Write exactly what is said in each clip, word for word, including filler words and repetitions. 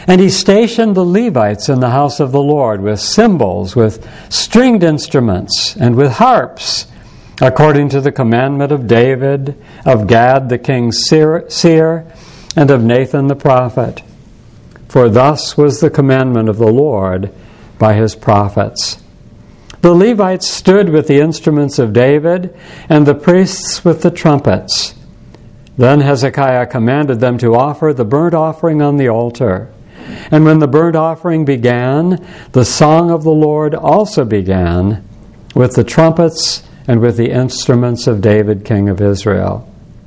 And he stationed the Levites in the house of the Lord with cymbals, with stringed instruments, and with harps, according to the commandment of David, of Gad the king's seer, and of Nathan the prophet. For thus was the commandment of the Lord by his prophets. The Levites stood with the instruments of David, and the priests with the trumpets. Then Hezekiah commanded them to offer the burnt offering on the altar. And when the burnt offering began, the song of the Lord also began, with the trumpets and with the instruments of David, king of Israel.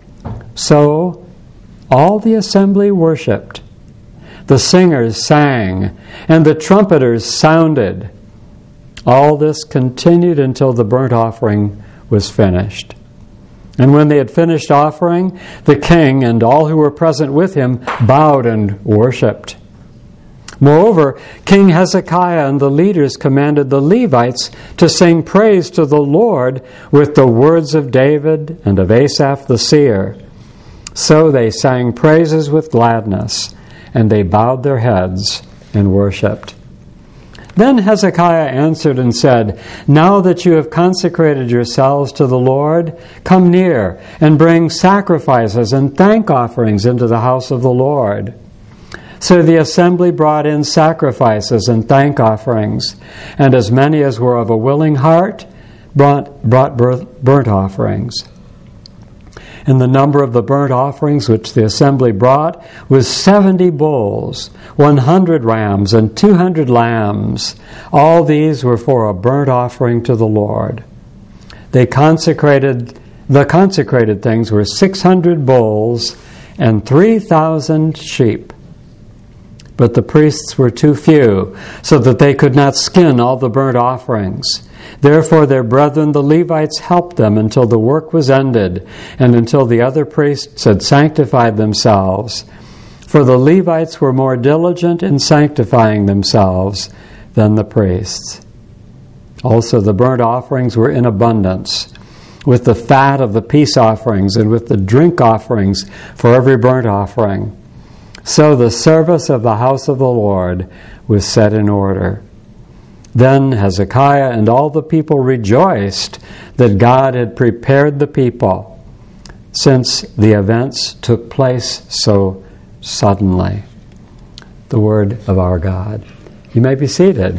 So all the assembly worshipped. The singers sang, and the trumpeters sounded. All this continued until the burnt offering was finished. And when they had finished offering, the king and all who were present with him bowed and worshipped. Moreover, King Hezekiah and the leaders commanded the Levites to sing praise to the Lord with the words of David and of Asaph the seer. So they sang praises with gladness, and they bowed their heads and worshipped. Then Hezekiah answered and said, Now that you have consecrated yourselves to the Lord, come near and bring sacrifices and thank offerings into the house of the Lord. So the assembly brought in sacrifices and thank offerings, and as many as were of a willing heart brought, brought burnt offerings. And the number of the burnt offerings which the assembly brought was seventy bulls, one hundred rams, and two hundred lambs. All these were for a burnt offering to the Lord. They consecrated, the consecrated things were six hundred bulls and three thousand sheep. But the priests were too few, so that they could not skin all the burnt offerings. Therefore their brethren the Levites helped them until the work was ended, and until the other priests had sanctified themselves. For the Levites were more diligent in sanctifying themselves than the priests. Also the burnt offerings were in abundance, with the fat of the peace offerings, and with the drink offerings for every burnt offering. So the service of the house of the Lord was set in order. Then Hezekiah and all the people rejoiced that God had prepared the people, since the events took place so suddenly. The word of our God. You may be seated.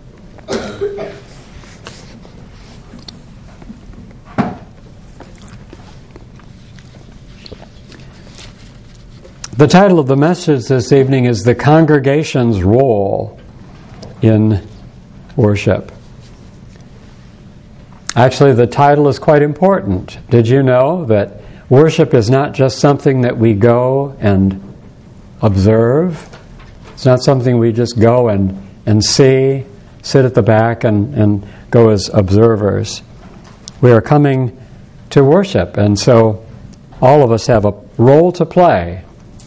The title of the message this evening is The Congregation's Role in Worship. Actually, the title is quite important. Did you know that worship is not just something that we go and observe? It's not something we just go and, and see, sit at the back and, and go as observers. We are coming to worship, and so all of us have a role to play.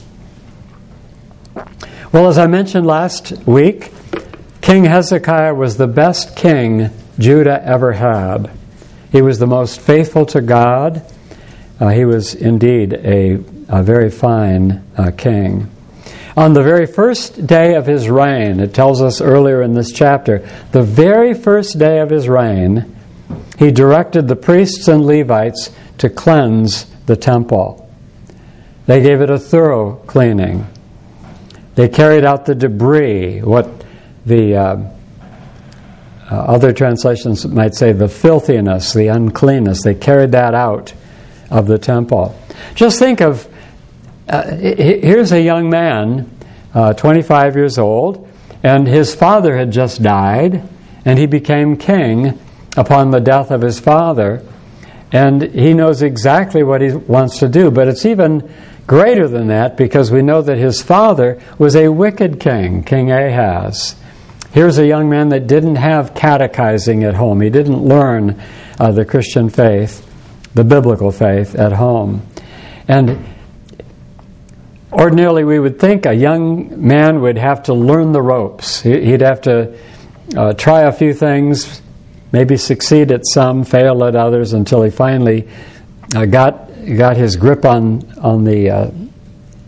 Well, as I mentioned last week, King Hezekiah was the best king Judah ever had. He was the most faithful to God. Uh, he was indeed a, a very fine uh, king. On the very first day of his reign, it tells us earlier in this chapter, the very first day of his reign, he directed the priests and Levites to cleanse the temple. They gave it a thorough cleaning. They carried out the debris, what the uh, uh, other translations might say the filthiness, the uncleanness. They carried that out of the temple. Just think of, uh, here's a young man, uh, twenty-five years old, and his father had just died, and he became king upon the death of his father, and he knows exactly what he wants to do, but it's even greater than that, because we know that his father was a wicked king, King Ahaz. Here's a young man that didn't have catechizing at home. He didn't learn uh, the Christian faith, the biblical faith at home. And ordinarily we would think a young man would have to learn the ropes. He'd have to uh, try a few things, maybe succeed at some, fail at others, until he finally uh, got got his grip on on the uh,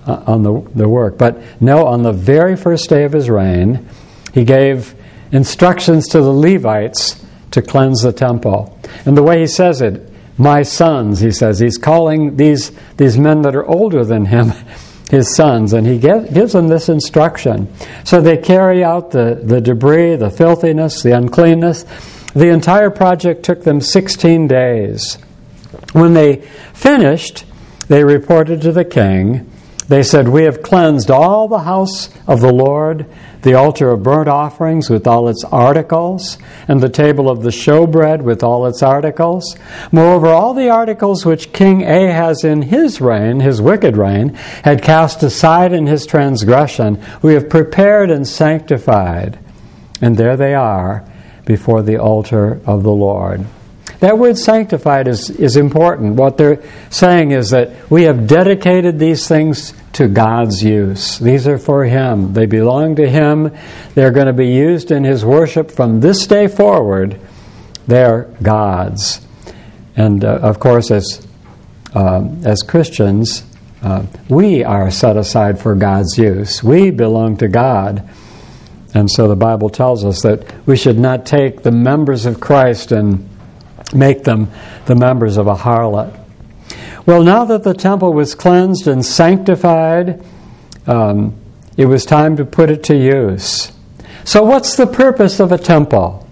on the, the work. But no, on the very first day of his reign, he gave instructions to the Levites to cleanse the temple. And the way he says it, my sons, he says, he's calling these, these men that are older than him his sons, and he get, gives them this instruction. So they carry out the, the debris, the filthiness, the uncleanness. The entire project took them sixteen days. When they finished, they reported to the king. They said, we have cleansed all the house of the Lord, the altar of burnt offerings with all its articles, and the table of the showbread with all its articles. Moreover, all the articles which King Ahaz in his reign, his wicked reign, had cast aside in his transgression, we have prepared and sanctified. And there they are before the altar of the Lord. That word sanctified is, is important. What they're saying is that we have dedicated these things to God's use. These are for Him. They belong to Him. They're going to be used in His worship from this day forward. They're God's. And uh, of course, as, uh, as Christians, uh, we are set aside for God's use. We belong to God. And so the Bible tells us that we should not take the members of Christ and make them the members of a harlot. Well, now that the temple was cleansed and sanctified, um, it was time to put it to use. So what's the purpose of a temple?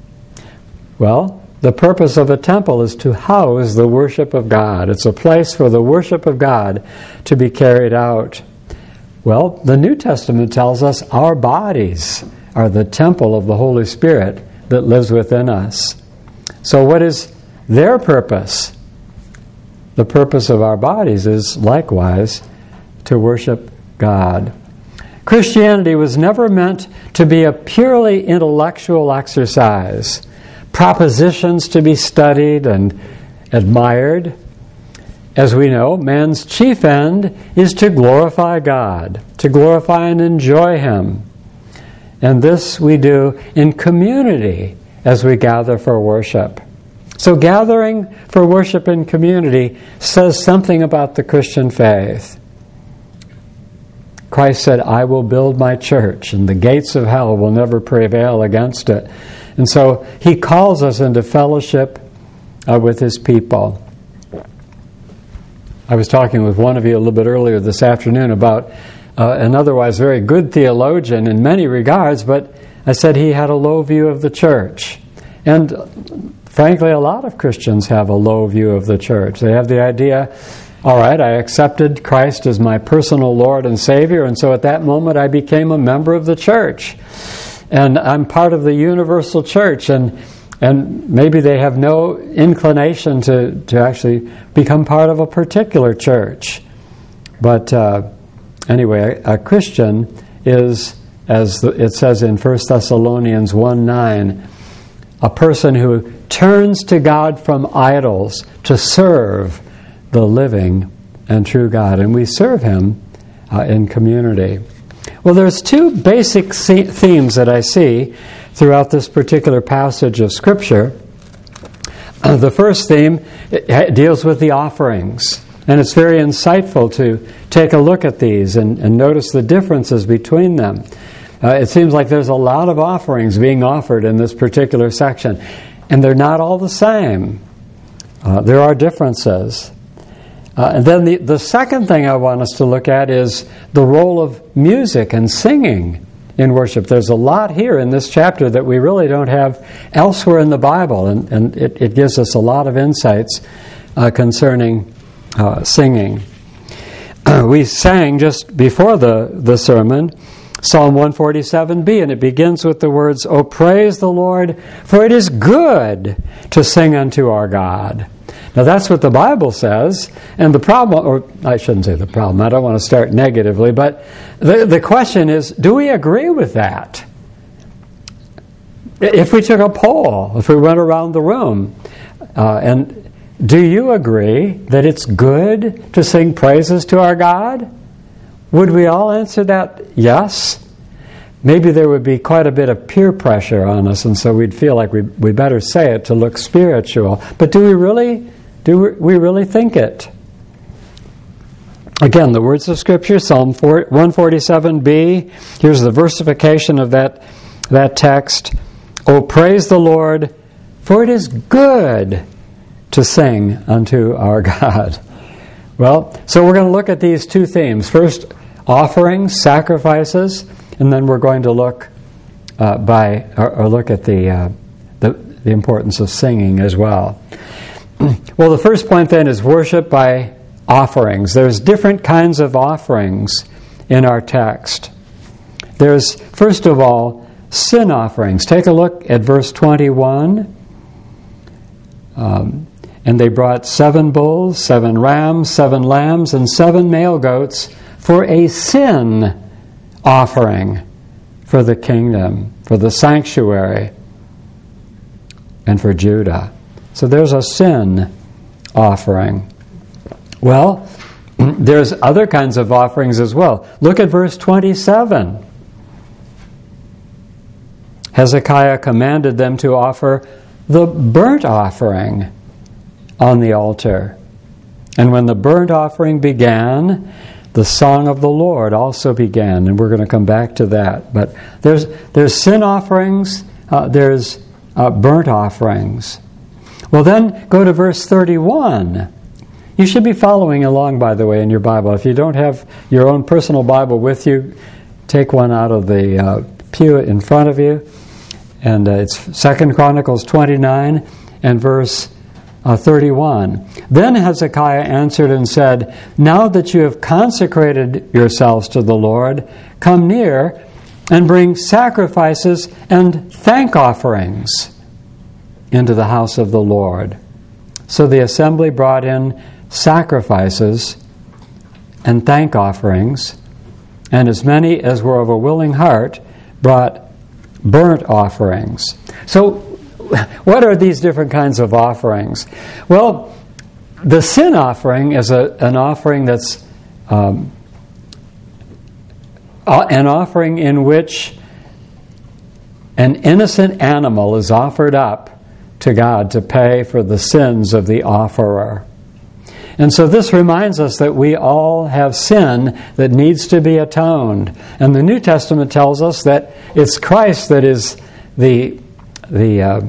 Well, the purpose of a temple is to house the worship of God. It's a place for the worship of God to be carried out. Well, the New Testament tells us our bodies are the temple of the Holy Spirit that lives within us. So what is their purpose? The purpose of our bodies is likewise to worship God. Christianity was never meant to be a purely intellectual exercise, propositions to be studied and admired. As we know, man's chief end is to glorify God, to glorify and enjoy Him. And this we do in community as we gather for worship. So gathering for worship in community says something about the Christian faith. Christ said, I will build my church, and the gates of hell will never prevail against it. And so He calls us into fellowship uh, with His people. I was talking with one of you a little bit earlier this afternoon about uh, an otherwise very good theologian in many regards, but I said he had a low view of the church. And frankly, a lot of Christians have a low view of the church. They have the idea, all right, I accepted Christ as my personal Lord and Savior, and so at that moment I became a member of the church. And I'm part of the universal church, and and maybe they have no inclination to, to actually become part of a particular church. But uh, anyway, a, a Christian is, as the, it says in First Thessalonians one nine, a person who turns to God from idols to serve the living and true God. And we serve Him uh, in community. Well, there's two basic themes that I see throughout this particular passage of Scripture. Uh, the first theme it deals with the offerings. And it's very insightful to take a look at these and, and notice the differences between them. Uh, it seems like there's a lot of offerings being offered in this particular section. And they're not all the same. Uh, there are differences. Uh, and then the, the second thing I want us to look at is the role of music and singing in worship. There's a lot here in this chapter that we really don't have elsewhere in the Bible, and, and it, it gives us a lot of insights uh, concerning uh, singing. Uh, we sang just before the, the sermon Psalm one forty-seven b, and it begins with the words, "O praise the Lord, for it is good to sing unto our God." Now that's what the Bible says, and the problem, or I shouldn't say the problem, I don't want to start negatively, but the, the question is, do we agree with that? If we took a poll, if we went around the room, uh, and do you agree that it's good to sing praises to our God? Would we all answer that yes? Maybe there would be quite a bit of peer pressure on us, and so we'd feel like we we better say it to look spiritual. But do we really do we really think it? Again, the words of Scripture, Psalm one forty-seven b. Here's the versification of that, that text. "O praise the Lord, for it is good to sing unto our God." Well, so we're going to look at these two themes. First, offerings, sacrifices, and then we're going to look uh, by or, or look at the, uh, the the importance of singing as well. Well, the first point then is worship by offerings. There's different kinds of offerings in our text. There's, first of all, sin offerings. Take a look at verse twenty-one. Um, and they brought seven bulls, seven rams, seven lambs, and seven male goats for a sin offering for the kingdom, for the sanctuary, and for Judah. So there's a sin offering. Well, there's other kinds of offerings as well. Look at verse twenty-seven. Hezekiah commanded them to offer the burnt offering on the altar. And when the burnt offering began, the song of the Lord also began. And we're going to come back to that. But there's there's sin offerings, uh, there's uh, burnt offerings. Well, then go to verse thirty-one. You should be following along, by the way, in your Bible. If you don't have your own personal Bible with you, take one out of the uh, pew in front of you. And uh, it's Second Chronicles twenty-nine and verse uh, thirty-one. "Then Hezekiah answered and said, Now that you have consecrated yourselves to the Lord, come near and bring sacrifices and thank offerings into the house of the Lord." So the assembly brought in sacrifices and thank offerings, and as many as were of a willing heart brought burnt offerings. So what are these different kinds of offerings? Well, the sin offering is a, an offering that's um, an offering in which an innocent animal is offered up to God to pay for the sins of the offerer. And so this reminds us that we all have sin that needs to be atoned. And the New Testament tells us that it's Christ that is the the uh,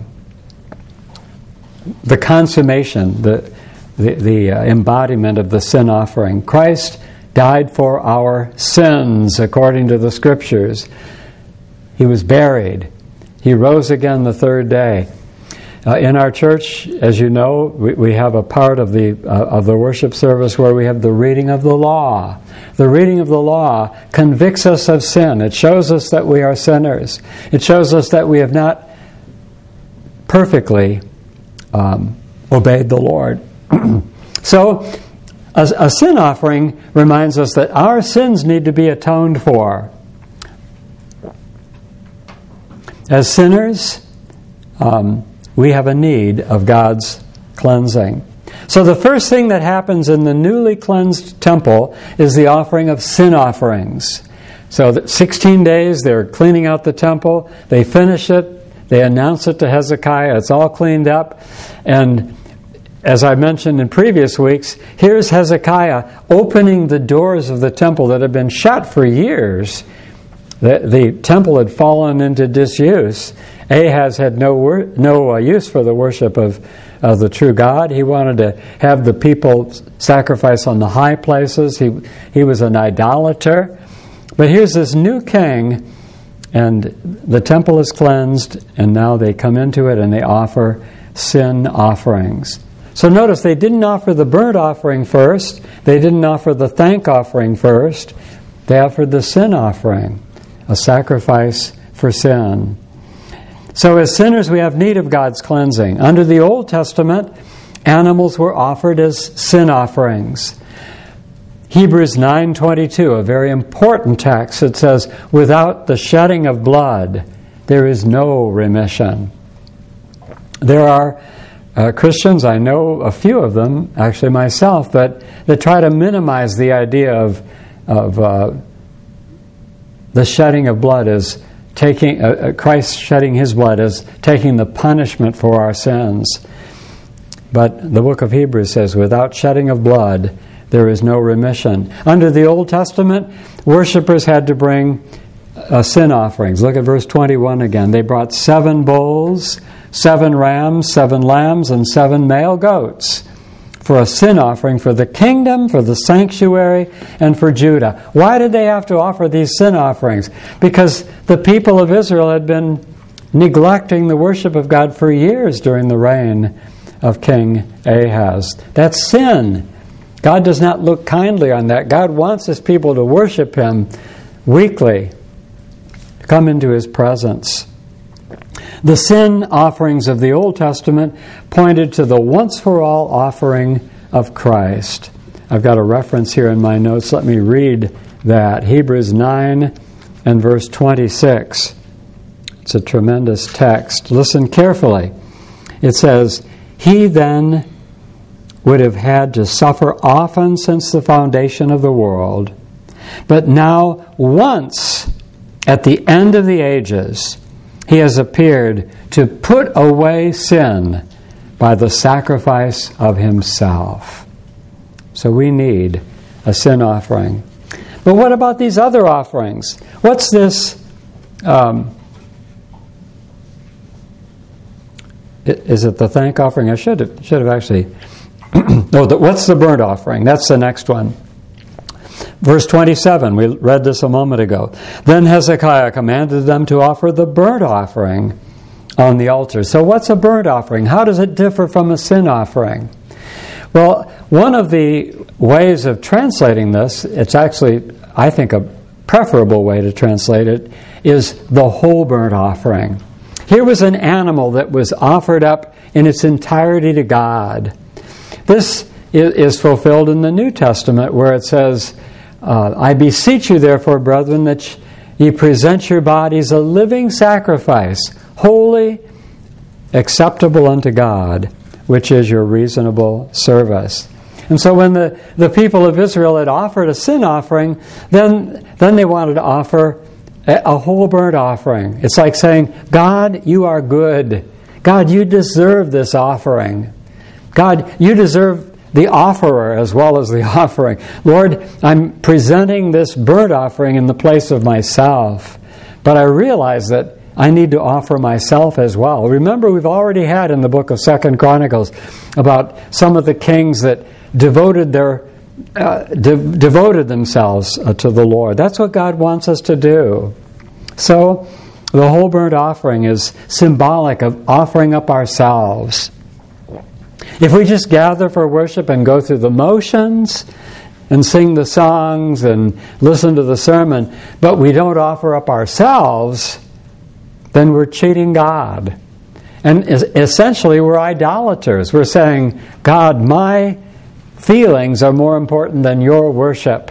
the consummation, the the, the uh, embodiment of the sin offering. Christ died for our sins, according to the Scriptures. He was buried. He rose again the third day. Uh, in our church, as you know, we, we have a part of the uh, of the worship service where we have the reading of the law. The reading of the law convicts us of sin. It shows us that we are sinners. It shows us that we have not perfectly um, obeyed the Lord. So, a, a sin offering reminds us that our sins need to be atoned for. As sinners, um, we have a need of God's cleansing. So the first thing that happens in the newly cleansed temple is the offering of sin offerings. So that sixteen days they're cleaning out the temple. They finish it. They announce it to Hezekiah. It's all cleaned up. And as I mentioned in previous weeks, here's Hezekiah opening the doors of the temple that had been shut for years. The, the temple had fallen into disuse. Ahaz had no wor- no uh, use for the worship of, of the true God. He wanted to have the people sacrifice on the high places. He he was an idolater. But here's this new king, and the temple is cleansed, and now they come into it and they offer sin offerings. So notice they didn't offer the burnt offering first. They didn't offer the thank offering first. They offered the sin offering, a sacrifice for sin. So as sinners, we have need of God's cleansing. Under the Old Testament, animals were offered as sin offerings. Hebrews nine twenty-two, a very important text, it says, "Without the shedding of blood, there is no remission." There are uh, Christians, I know a few of them, actually myself, that, that try to minimize the idea of, of uh, the shedding of blood as taking uh, Christ shedding His blood as taking the punishment for our sins. But the book of Hebrews says, without shedding of blood, there is no remission. Under the Old Testament, worshipers had to bring uh, sin offerings. Look at verse twenty-one again. They brought seven bulls, seven rams, seven lambs, and seven male goats for a sin offering for the kingdom, for the sanctuary, and for Judah. Why did they have to offer these sin offerings? Because the people of Israel had been neglecting the worship of God for years during the reign of King Ahaz. That's sin. God does not look kindly on that. God wants His people to worship Him weekly, to come into His presence. The sin offerings of the Old Testament pointed to the once-for-all offering of Christ. I've got a reference here in my notes. Let me read that. Hebrews nine and verse twenty-six. It's a tremendous text. Listen carefully. It says, "He then would have had to suffer often since the foundation of the world, but now once at the end of the ages He has appeared to put away sin by the sacrifice of Himself." So we need a sin offering. But what about these other offerings? What's this? Um, is it the thank offering? I should have, should have actually... no, the, what's the burnt offering? That's the next one. Verse twenty-seven, we read this a moment ago. "Then Hezekiah commanded them to offer the burnt offering on the altar." So what's a burnt offering? How does it differ from a sin offering? Well, one of the ways of translating this, it's actually, I think, a preferable way to translate it, is the whole burnt offering. Here was an animal that was offered up in its entirety to God. This is fulfilled in the New Testament where it says, uh, "I beseech you therefore, brethren, that ye present your bodies a living sacrifice, holy, acceptable unto God, which is your reasonable service." And so when the, the people of Israel had offered a sin offering, then, then they wanted to offer a, a whole burnt offering. It's like saying, "God, you are good. God, you deserve this offering. God, you deserve the offerer as well as the offering. Lord, I'm presenting this burnt offering in the place of myself, but I realize that I need to offer myself as well." Remember, we've already had in the book of Second Chronicles about some of the kings that devoted their uh, de- devoted themselves uh, to the Lord. That's what God wants us to do. So, the whole burnt offering is symbolic of offering up ourselves. If we just gather for worship and go through the motions and sing the songs and listen to the sermon, but we don't offer up ourselves, then we're cheating God. And essentially we're idolaters. We're saying, "God, my feelings are more important than your worship."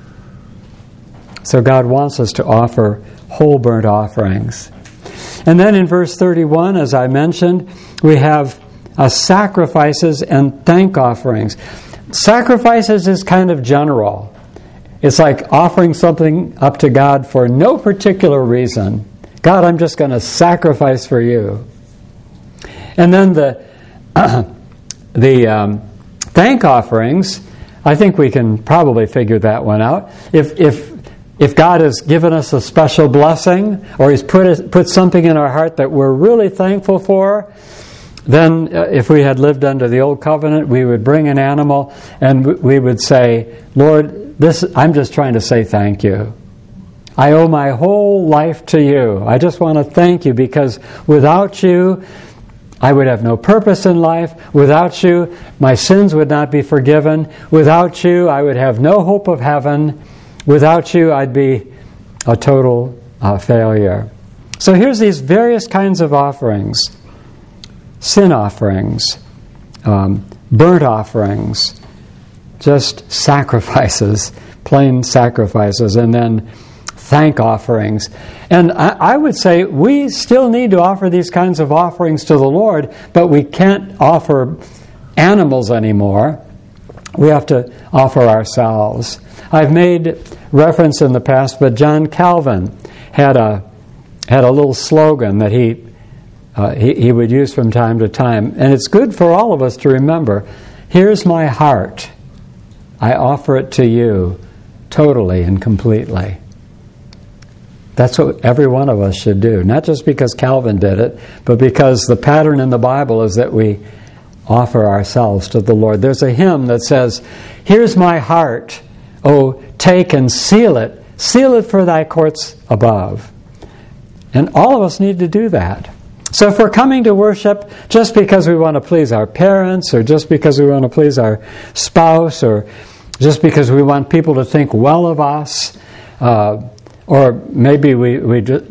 So God wants us to offer whole burnt offerings. And then in verse thirty-one, as I mentioned, we have Uh, sacrifices and thank offerings. Sacrifices is kind of general. It's like offering something up to God for no particular reason. God, I'm just going to sacrifice for you. And then the uh, the um, thank offerings, I think we can probably figure that one out. If if if God has given us a special blessing, or He's put a, put something in our heart that we're really thankful for, then uh, if we had lived under the old covenant, we would bring an animal and w- we would say, "Lord, this I'm just trying to say thank you. I owe my whole life to you. I just want to thank you because without you, I would have no purpose in life. Without you, my sins would not be forgiven. Without you, I would have no hope of heaven. Without you, I'd be a total uh, failure." So here's these various kinds of offerings. Sin offerings, um, burnt offerings, just sacrifices, plain sacrifices, and then thank offerings. And I, I would say we still need to offer these kinds of offerings to the Lord, but we can't offer animals anymore. We have to offer ourselves. I've made reference in the past, but John Calvin had a had a little slogan that he Uh, he, he would use from time to time. And it's good for all of us to remember, "Here's my heart. I offer it to you totally and completely. That's what every one of us should do. Not just because Calvin did it, but because the pattern in the Bible is that we offer ourselves to the Lord. There's a hymn that says, "Here's my heart, oh, take and seal it. Seal it for thy courts above." And all of us need to do that. So if we're coming to worship just because we want to please our parents, or just because we want to please our spouse, or just because we want people to think well of us, uh, or maybe we we just,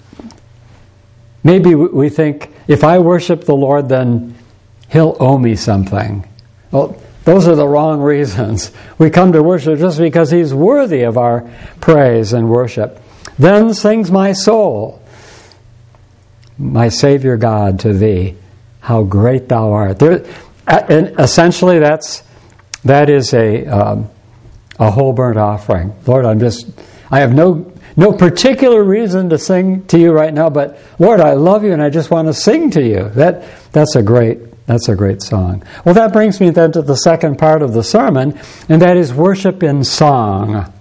maybe we think, if I worship the Lord, then He'll owe me something. Well, those are the wrong reasons. We come to worship just because He's worthy of our praise and worship. Then sings my soul, my Savior God, to Thee, how great Thou art. There, and essentially, that's that is a um, a whole burnt offering. Lord, I'm just I have no no particular reason to sing to you right now, but Lord, I love you and I just want to sing to you. That that's a great that's a great song. Well, that brings me then to the second part of the sermon, and that is worship in song.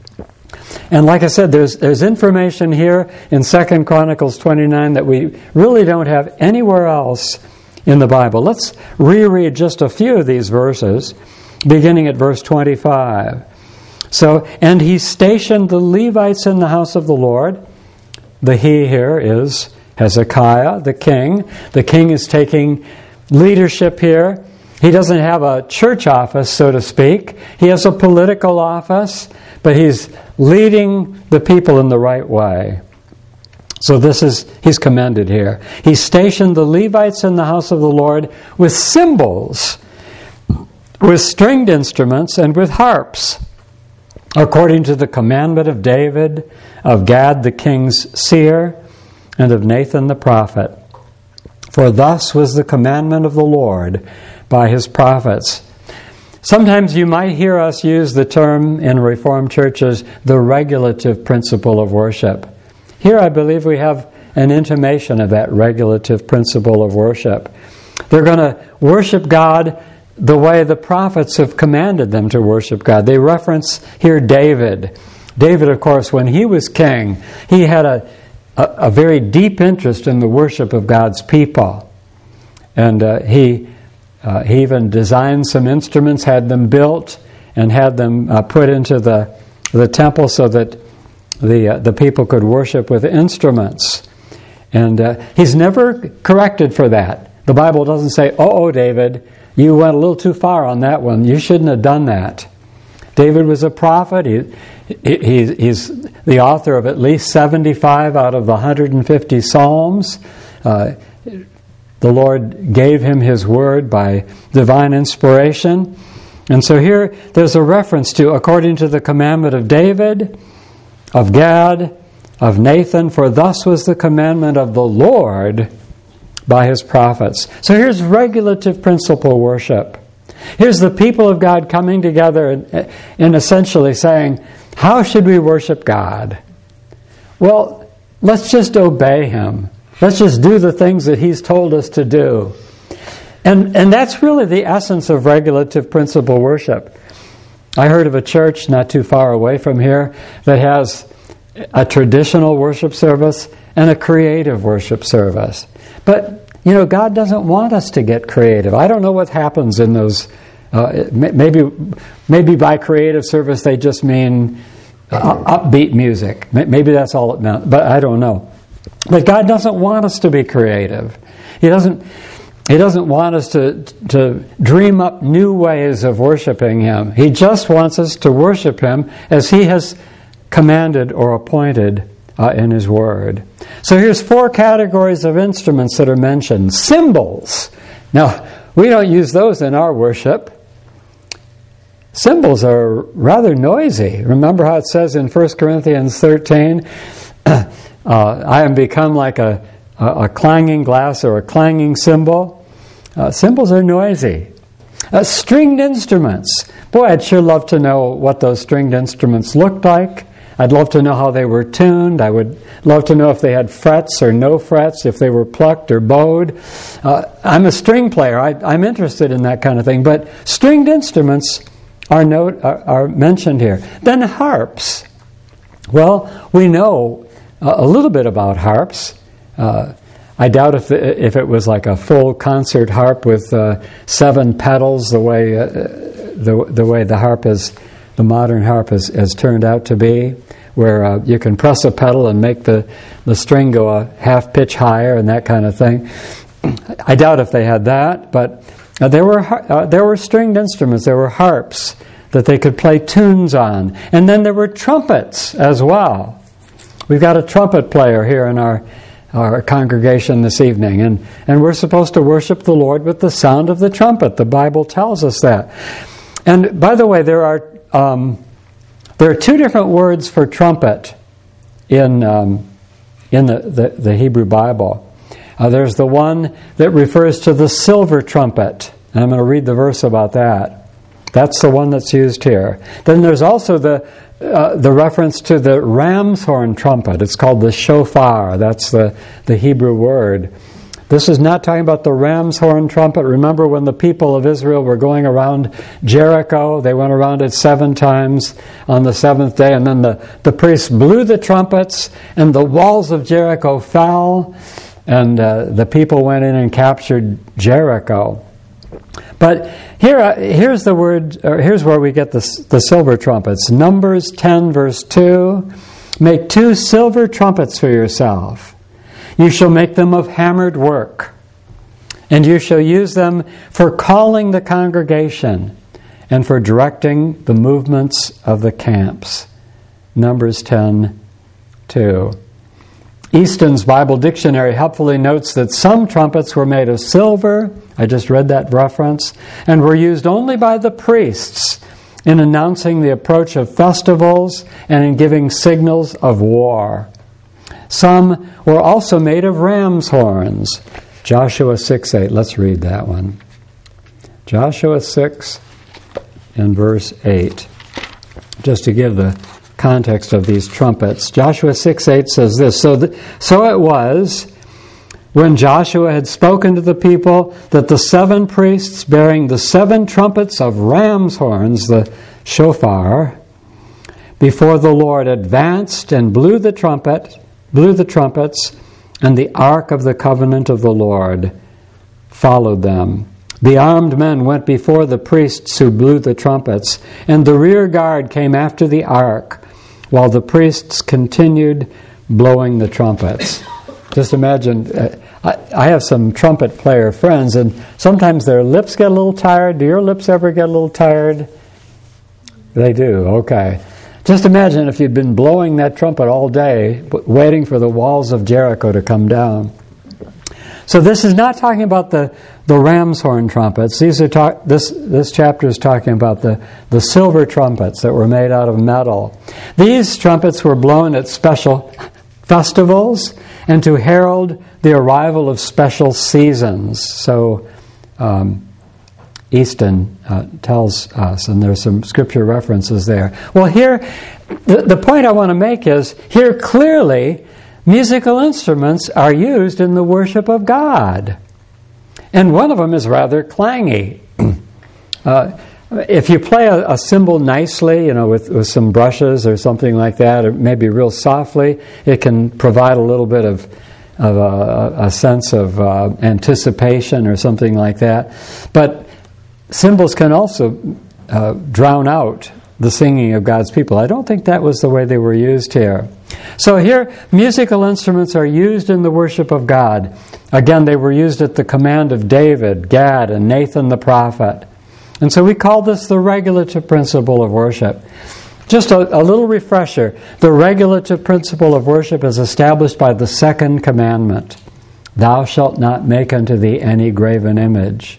And like I said, there's there's information here in Second Chronicles twenty-nine that we really don't have anywhere else in the Bible. Let's reread just a few of these verses, beginning at verse twenty-five. So, and he stationed the Levites in the house of the Lord. The he here is Hezekiah, the king. The king is taking leadership here. He doesn't have a church office, so to speak. He has a political office, but he's leading the people in the right way. So this is, he's commended here. He stationed the Levites in the house of the Lord with cymbals, with stringed instruments, and with harps, according to the commandment of David, of Gad the king's seer, and of Nathan the prophet. For thus was the commandment of the Lord by his prophets. Sometimes you might hear us use the term in Reformed churches, the regulative principle of worship. Here I believe we have an intimation of that regulative principle of worship. They're going to worship God the way the prophets have commanded them to worship God. They reference here David. David, of course, when he was king, he had a, a, a very deep interest in the worship of God's people. And uh, he uh, he even designed some instruments, had them built, and had them uh, put into the the temple so that the uh, the people could worship with instruments. And uh, he's never corrected for that. The Bible doesn't say, "Oh, oh, David, you went a little too far on that one. You shouldn't have done that." David was a prophet. He, he, he's the author of at least seventy-five out of the one hundred fifty Psalms. Uh, the Lord gave him His word by divine inspiration. And so here there's a reference to, according to the commandment of David, of Gad, of Nathan, for thus was the commandment of the Lord by His prophets. So here's regulative principle worship. Here's the people of God coming together and, and essentially saying, how should we worship God? Well, let's just obey Him. Let's just do the things that He's told us to do. And, and that's really the essence of regulative principle worship. I heard of a church not too far away from here that has a traditional worship service and a creative worship service. But, you know, God doesn't want us to get creative. I don't know what happens in those. Uh, maybe maybe by creative service they just mean uh, upbeat music. Maybe that's all it meant, but I don't know. But God doesn't want us to be creative. He doesn't He doesn't want us to, to dream up new ways of worshiping Him. He just wants us to worship Him as He has commanded or appointed Uh, in His Word. So here's four categories of instruments that are mentioned. Cymbals. Now, we don't use those in our worship. Cymbals are rather noisy. Remember how it says in First Corinthians thirteen, uh, I am become like a, a, a clanging glass or a clanging cymbal. Uh, cymbals are noisy. Uh, stringed instruments. Boy, I'd sure love to know what those stringed instruments looked like. I'd love to know how they were tuned. I would love to know if they had frets or no frets, if they were plucked or bowed. Uh, I'm a string player. I, I'm interested in that kind of thing. But stringed instruments are, note, are, are mentioned here. Then harps. Well, we know a little bit about harps. Uh, I doubt if if it was like a full concert harp with uh, seven pedals, the way uh, the the way the harp is, the modern harp has, has turned out to be, where uh, you can press a pedal and make the, the string go a half pitch higher and that kind of thing. I doubt if they had that, but uh, there were uh, there were stringed instruments. There were harps that they could play tunes on, and then there were trumpets as well. We've got a trumpet player here in our our congregation this evening, and, and we're supposed to worship the Lord with the sound of the trumpet. The Bible tells us that. And by the way, there are um, there are two different words for trumpet in um, in the, the, the Hebrew Bible. Uh, there's the one that refers to the silver trumpet, and I'm going to read the verse about that. That's the one that's used here. Then there's also the Uh, the reference to the ram's horn trumpet. It's called the shofar. That's the, the Hebrew word. This is not talking about the ram's horn trumpet. Remember when the people of Israel were going around Jericho, they went around it seven times on the seventh day, and then the, the priests blew the trumpets, and the walls of Jericho fell, and uh, the people went in and captured Jericho. But here, uh, here's the word. Or here's where we get the the silver trumpets. Numbers ten, verse two. Make two silver trumpets for yourself. You shall make them of hammered work, and you shall use them for calling the congregation and for directing the movements of the camps. Numbers ten, two. Easton's Bible Dictionary helpfully notes that some trumpets were made of silver, I just read that reference, and were used only by the priests in announcing the approach of festivals and in giving signals of war. Some were also made of ram's horns. Joshua six eight, let's read that one. Joshua six and verse eight, just to give the context of these trumpets. Joshua six eight says this, so, th- so it was, when Joshua had spoken to the people, that the seven priests bearing the seven trumpets of ram's horns, the shofar, before the Lord advanced and blew the trumpet, blew the trumpets, and the ark of the covenant of the Lord followed them. The armed men went before the priests who blew the trumpets, and the rear guard came after the ark, while the priests continued blowing the trumpets. Just imagine, uh, I, I have some trumpet player friends, and sometimes their lips get a little tired. Do your lips ever get a little tired? They do, okay. Just imagine if you'd been blowing that trumpet all day, waiting for the walls of Jericho to come down. So this is not talking about the, the ram's horn trumpets. These are talk, this this chapter is talking about the, the silver trumpets that were made out of metal. These trumpets were blown at special festivals and to herald the arrival of special seasons. So um, Easton uh, tells us, and there's some scripture references there. Well, here, the, the point I want to make is, here clearly, musical instruments are used in the worship of God. And one of them is rather clangy. uh, if you play a, a cymbal nicely, you know, with, with some brushes or something like that, or maybe real softly, it can provide a little bit of, of a, a sense of uh, anticipation or something like that. But cymbals can also uh, drown out the singing of God's people. I don't think that was the way they were used here. So here, musical instruments are used in the worship of God. Again, they were used at the command of David, Gad, and Nathan the prophet. And so we call this the regulative principle of worship. Just a, a little refresher. The regulative principle of worship is established by the second commandment. Thou shalt not make unto thee any graven image.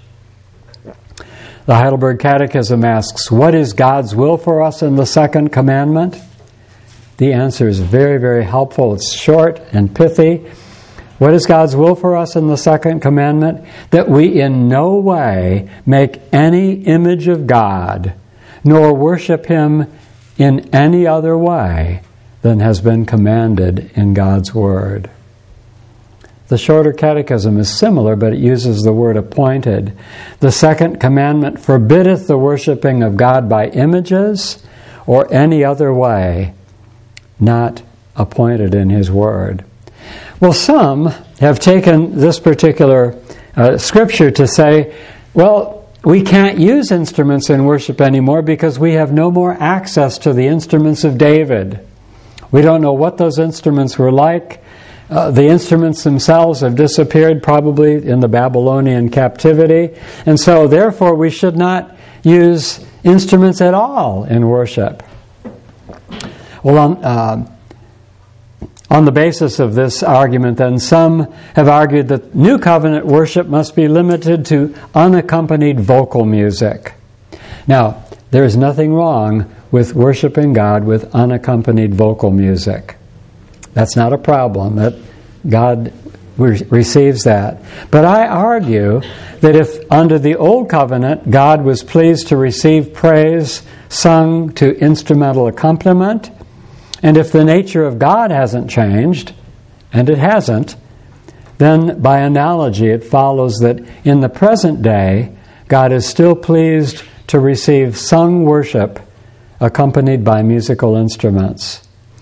The Heidelberg Catechism asks, what is God's will for us in the second commandment? The answer is very, very helpful. It's short and pithy. What is God's will for us in the second commandment? That we in no way make any image of God, nor worship Him in any other way than has been commanded in God's Word. The Shorter Catechism is similar, but it uses the word appointed. The second commandment forbiddeth the worshipping of God by images or any other way, not appointed in His Word. Well, some have taken this particular uh, scripture to say, well, we can't use instruments in worship anymore because we have no more access to the instruments of David. We don't know what those instruments were like. Uh, the instruments themselves have disappeared probably in the Babylonian captivity. And so, therefore, we should not use instruments at all in worship. Well, on, uh, on the basis of this argument, then, some have argued that New Covenant worship must be limited to unaccompanied vocal music. Now, there is nothing wrong with worshiping God with unaccompanied vocal music. That's not a problem. That God re- receives that. But I argue that if under the Old Covenant God was pleased to receive praise sung to instrumental accompaniment, and if the nature of God hasn't changed, and it hasn't, then by analogy it follows that in the present day God is still pleased to receive sung worship accompanied by musical instruments.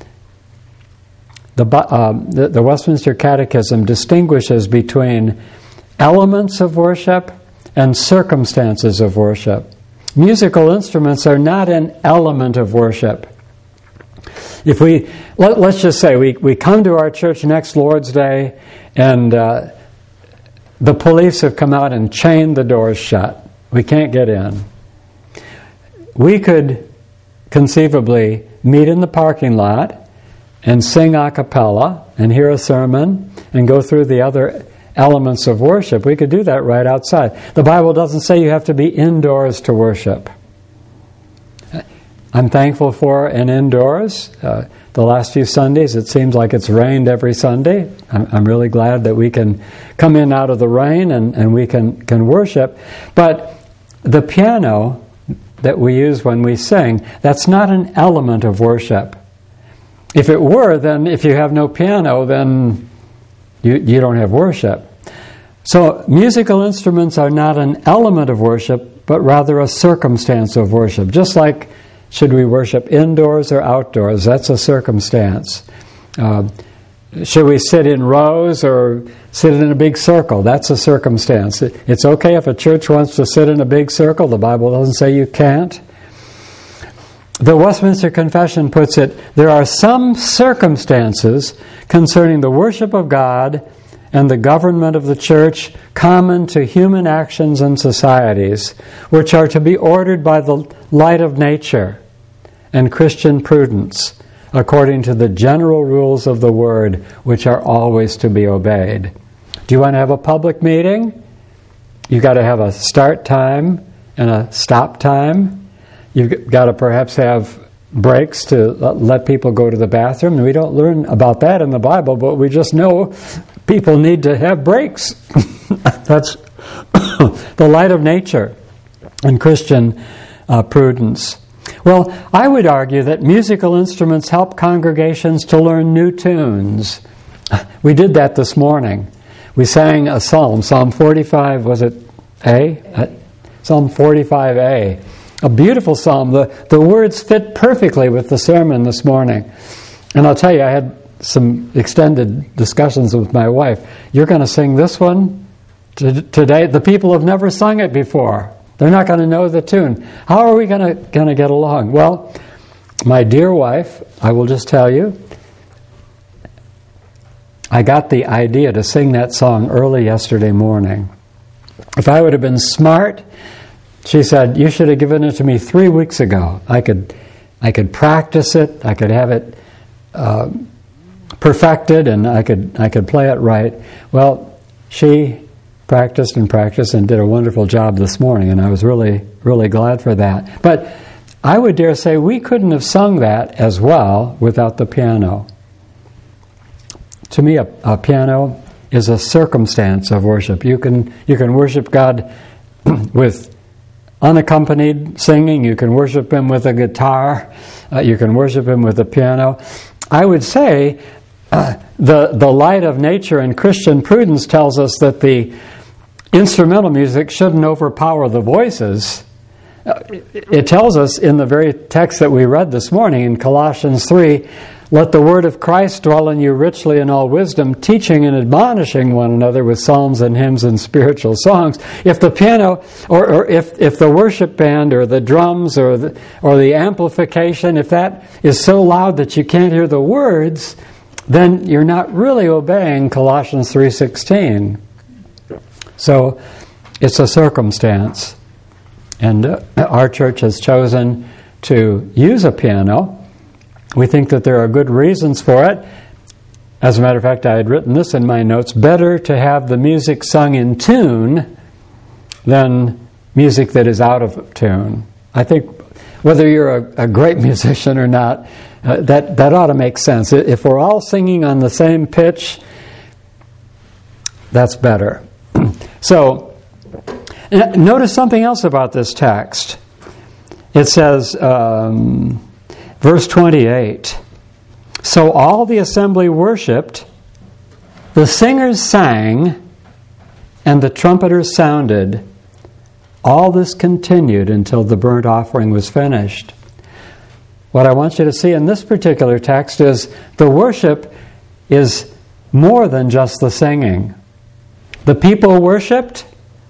The, uh, the, the Westminster Catechism distinguishes between elements of worship and circumstances of worship. Musical instruments are not an element of worship. If we, let, let's just say, we, we come to our church next Lord's Day and uh, the police have come out and chained the doors shut. We can't get in. We could conceivably meet in the parking lot and sing a cappella and hear a sermon and go through the other elements of worship. We could do that right outside. The Bible doesn't say you have to be indoors to worship. I'm thankful for an indoors. Uh, the last few Sundays, it seems like it's rained every Sunday. I'm, I'm really glad that we can come in out of the rain and, and we can, can worship. But the piano that we use when we sing, that's not an element of worship. If it were, then if you have no piano, then you, you don't have worship. So musical instruments are not an element of worship, but rather a circumstance of worship. Just like should we worship indoors or outdoors, that's a circumstance. Uh, should we sit in rows or sit in a big circle? That's a circumstance. It's okay if a church wants to sit in a big circle. The Bible doesn't say you can't. The Westminster Confession puts it, there are some circumstances concerning the worship of God and the government of the church common to human actions and societies, which are to be ordered by the light of nature and Christian prudence, according to the general rules of the Word, which are always to be obeyed. Do you want to have a public meeting? You've got to have a start time and a stop time. You've got to perhaps have breaks to let people go to the bathroom. And we don't learn about that in the Bible, but we just know people need to have breaks. That's the light of nature and Christian uh, prudence. Well, I would argue that musical instruments help congregations to learn new tunes. We did that this morning. We sang a psalm, Psalm forty-five, was it A? Uh, Psalm forty-five A. A beautiful psalm. The, the words fit perfectly with the sermon this morning. And I'll tell you, I had some extended discussions with my wife. You're going to sing this one t- today? The people have never sung it before. They're not going to know the tune. How are we going to going to get along? Well, my dear wife, I will just tell you, I got the idea to sing that song early yesterday morning. If I would have been smart, she said, you should have given it to me three weeks ago. I could I could practice it. I could have it uh, perfected, and I could I could play it right. Well, she practiced and practiced and did a wonderful job this morning, and I was really, really glad for that. But I would dare say we couldn't have sung that as well without the piano. To me, a, a piano is a circumstance of worship. You can you can worship God with unaccompanied singing. You can worship Him with a guitar. Uh, you can worship Him with a piano. I would say uh, the, the light of nature and Christian prudence tells us that the instrumental music shouldn't overpower the voices. It tells us in the very text that we read this morning in Colossians three, let the word of Christ dwell in you richly in all wisdom, teaching and admonishing one another with psalms and hymns and spiritual songs. If the piano, or, or if, if the worship band, or the drums, or the, or the amplification, if that is so loud that you can't hear the words, then you're not really obeying Colossians three sixteen. So it's a circumstance. And uh, our church has chosen to use a piano. We think that there are good reasons for it. As a matter of fact, I had written this in my notes, better to have the music sung in tune than music that is out of tune. I think whether you're a, a great musician or not, uh, that, that ought to make sense. If we're all singing on the same pitch, that's better. So, notice something else about this text. It says, um, verse twenty-eight, so all the assembly worshipped, the singers sang, and the trumpeters sounded. All this continued until the burnt offering was finished. What I want you to see in this particular text is the worship is more than just the singing. The people worshipped,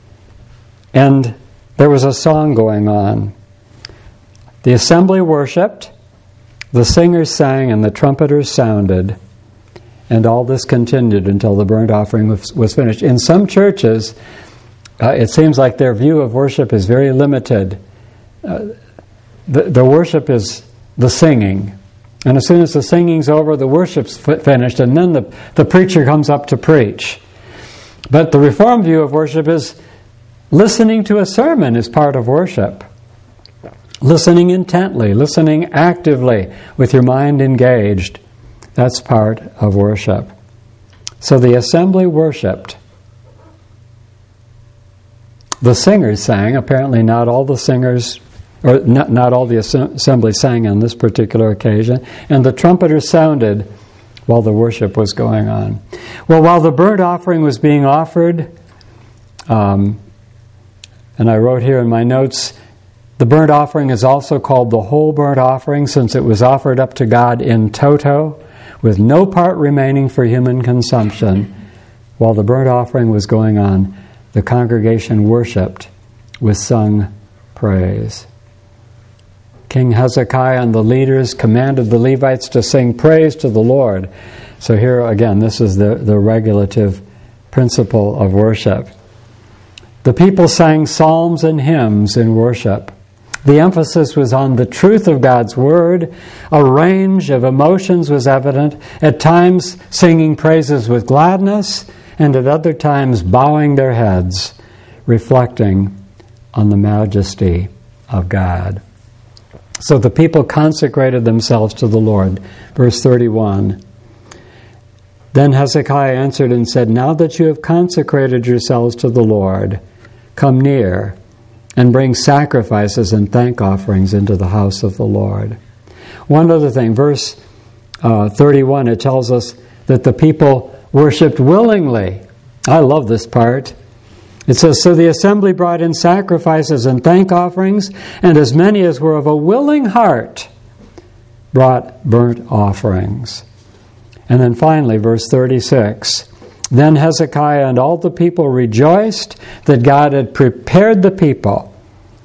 and there was a song going on. The assembly worshipped, the singers sang, and the trumpeters sounded, and all this continued until the burnt offering was, was finished. In some churches, uh, it seems like their view of worship is very limited. Uh, the, the worship is the singing. And as soon as the singing's over, the worship's finished, and then the, the preacher comes up to preach. But the Reformed view of worship is listening to a sermon is part of worship. Listening intently, listening actively, with your mind engaged, that's part of worship. So the assembly worshipped. The singers sang. Apparently not all the singers, or not, not all the assembly sang on this particular occasion. And the trumpeters sounded while the worship was going on. Well, while the burnt offering was being offered, um, and I wrote here in my notes, the burnt offering is also called the whole burnt offering, since it was offered up to God in toto, with no part remaining for human consumption. While the burnt offering was going on, the congregation worshipped with sung praise. King Hezekiah and the leaders commanded the Levites to sing praise to the Lord. So here again, this is the, the regulative principle of worship. The people sang psalms and hymns in worship. The emphasis was on the truth of God's Word. A range of emotions was evident, at times singing praises with gladness, and at other times bowing their heads, reflecting on the majesty of God. So the people consecrated themselves to the Lord. Verse thirty-one. Then Hezekiah answered and said, now that you have consecrated yourselves to the Lord, come near and bring sacrifices and thank offerings into the house of the Lord. One other thing, verse uh, thirty-one, it tells us that the people worshipped willingly. I love this part. It says, so the assembly brought in sacrifices and thank offerings, and as many as were of a willing heart brought burnt offerings. And then finally, verse thirty-six, then Hezekiah and all the people rejoiced that God had prepared the people.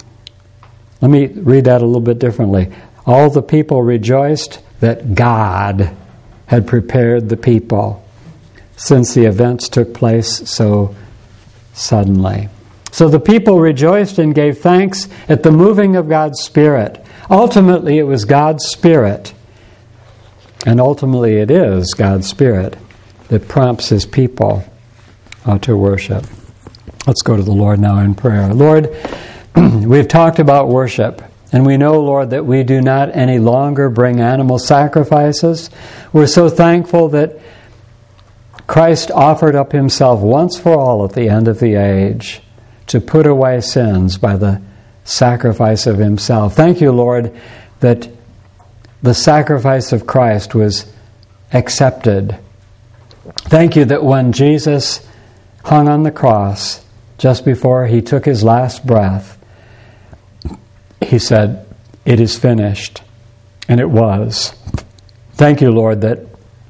Let me read that a little bit differently. All the people rejoiced that God had prepared the people, since the events took place so suddenly. So the people rejoiced and gave thanks at the moving of God's Spirit. Ultimately, it was God's Spirit, and ultimately it is God's Spirit that prompts His people uh, to worship. Let's go to the Lord now in prayer. Lord, we've talked about worship, and we know, Lord, that we do not any longer bring animal sacrifices. We're so thankful that Christ offered up Himself once for all at the end of the age to put away sins by the sacrifice of Himself. Thank you, Lord, that the sacrifice of Christ was accepted Thank you that when Jesus hung on the cross, just before he took his last breath, he said, "It is finished." And it was. Thank you, Lord, that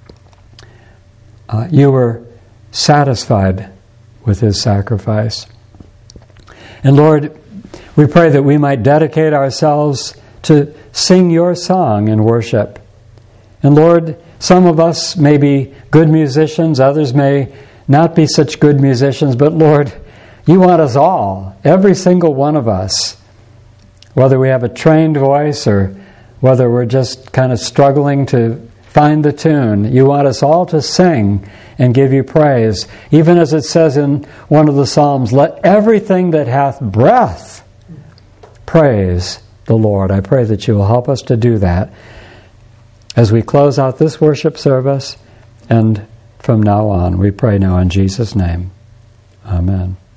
uh, you were satisfied with his sacrifice. And Lord, we pray that we might dedicate ourselves to sing your song in worship. And Lord, some of us may be good musicians, others may not be such good musicians, but Lord, you want us all, every single one of us, whether we have a trained voice or whether we're just kind of struggling to find the tune. You want us all to sing and give you praise. Even as it says in one of the Psalms, let everything that hath breath praise the Lord. I pray that you will help us to do that as we close out this worship service and from now on. We pray now in Jesus' name. Amen.